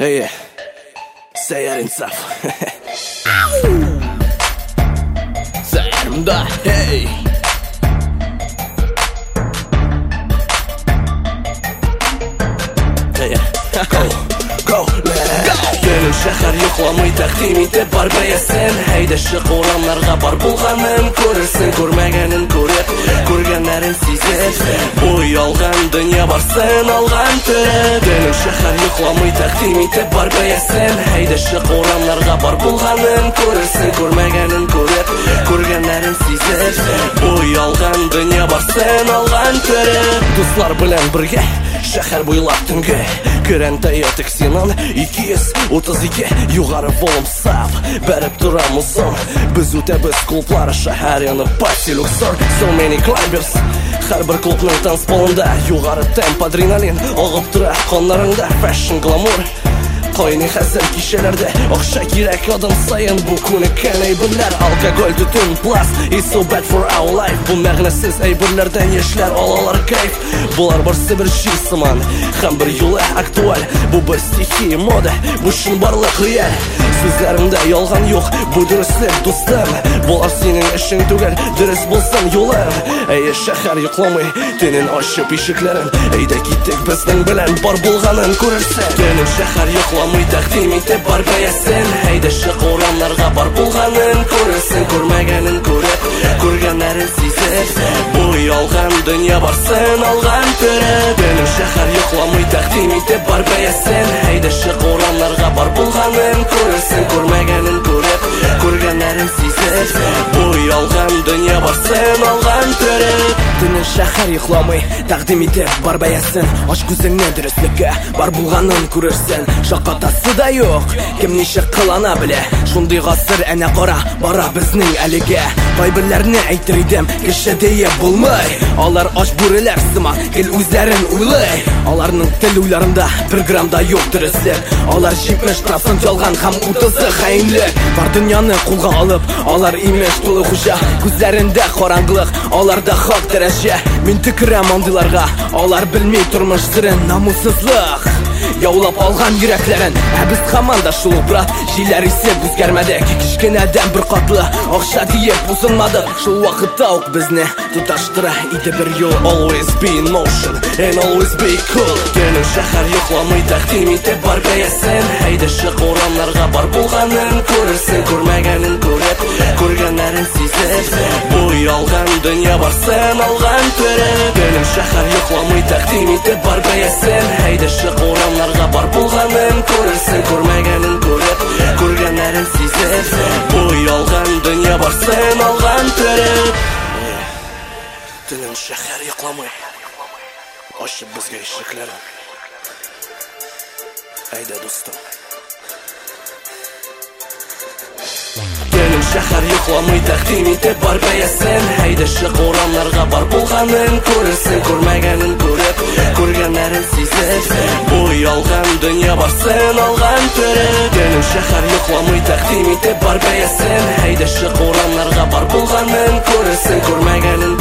Hey, Sayar insaf. Sayarımda, hey. Hey, go, let's go. Benim şehir yoklamay takdim etip bar beyesin. Hayda şık olanlarga bar bulganın görürsün, görmegenin görüp, görgenlerin sizir. Bu yalgan dünya barsın algan türü. Benim şehir yoklamay takdim etip bar beyesin. Hayda şık olanlarga bar bulganın görürsün, görmegenin görüp, görgenlerin sizir. Bu yalgan dünya barsın algan türü. Dostlar bilen birge şehir boylap tüngü. Kırentaya tıksinan 232 yugarı volum saf berip duramızın. Biz ötebіз klublar şehir yanıp parti luxor. So many climbers her bir klubның tanspolunda. Yugarı temp adrenalin ağıp dura qonlarında. Fashion glamour Koyni hazır kişilerde okşa gerek adım sayın. Bu konu kanaybiler alkogol tütün plus It's so bad for our life. Bu məğnəsiz eyberlerden yeşler alalar kayf. Bular barsı bir şey sıman hem bir yola aktual. Bu bir stihi moda bu şun barlık real. Sözlerimde yalgan yok bu dürüstlük dostum. Bular senin işin tügel dürüst bulsan yolum. Ey şehir yoklamay tenin aşıp işiklerin. Eyde gittik bizden bilen bar bulganın görürsen. Benim şehir yoklamay takdim etip bar beyesin. Hayda şık oranlarga bar bulganın görürsün, görmegenin görüp, görgenlerin sizir. Bu yalgan dünya barsın algan türü. Benim şehir yoklamay takdim etip bar beyesin. Hayda şık oranlarga bar bulganın görürsün, görmegenin görüp, görgenlerin sizir. Bu yalgan dünya barsın algan türü. Dünün şehir yoklamay takdim etip bar beyesin. Aç gözüne dürüstlükке bar bulganın görürsün. Şakatası da yok kim nişe kılana bile. Şunday gasır ene qara bara bizning aliga. Qaybirlerini aytir idim kişi diye bulmay. Alar aç buriler sıma gel özlerin uylay. Alarның til uylarında bir gramda yok dürüstlük. Alar 70% yalgan ham 30'ı hainlik. Var dünyanı kulga alıp alar imiş tolu huşa. Gözlerinde karangılık alarda hak derece. Min tükürem andılarga alar bilmey turmuş sırın namussuzluk. Yaulap algan yüreklerin biz hamanda şulup bırak. Şeyler ise büzgermedik kişkineden bir katlı akşa deyip uzunmadık. Şu vakitte ok bizni tutaştıra idi bir yol. Always be in motion and always be cool. Benim şehir yoklamay takdim etip bar beyesin. Hayda şık oranlarga bar bulganın görürsün, görmegenin görüp, görgenlerin sizir. Bu yalgan dünya barsın algan türü. Benim şehir yoklamay takdim etip bar beyesin. Hayda şık oranlarga bar bulganın görürsün, görmegenin görüp, görgenlerin sizir. Bu yalgan dünya barsın algan türü. Dünün şehir yoklamay açıp bizge işliklerin. Hayda dostum. Benim şehir yoklamay takdim etip bar beyesin. Hayda şık oranlarga bar bulganın görürsün, görmegenin görüp, görgenlerin sizir. Bu yalgan dünya barsın algan türü. Benim şehir yoklamay takdim etip bar beyesin. Hayda şık oranlarga bar bulganın görürsün, görmegenin